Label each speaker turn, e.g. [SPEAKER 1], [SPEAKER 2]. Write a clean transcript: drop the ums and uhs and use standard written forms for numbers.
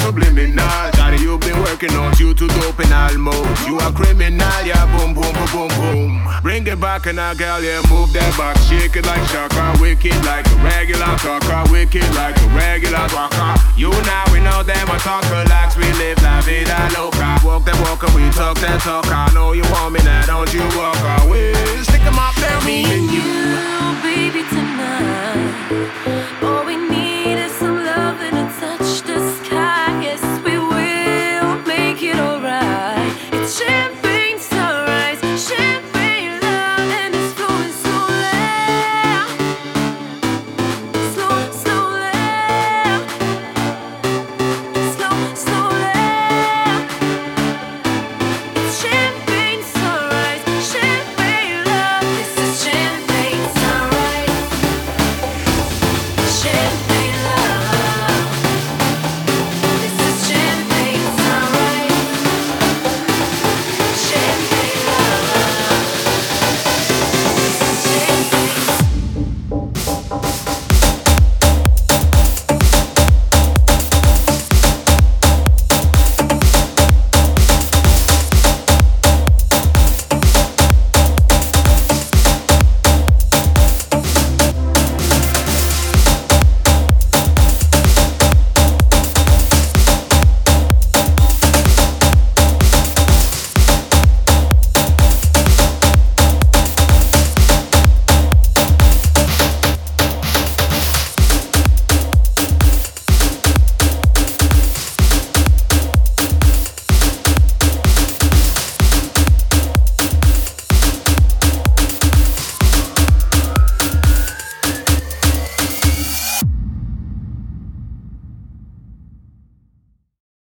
[SPEAKER 1] subliminal. Daddy, you've been working on you to dope in almost. You a criminal, yeah, boom, boom, boom, boom, boom. Bring it back and now, girl, yeah, move that back. Shake it like Shaka, wicked like a regular talker, wicked like a regular walker. You now, we know them, I talk relax, we live la vida loca. Walk that walker, we talk that talk. I know you want me now, don't you walk away. Stick 'em up there, me and you.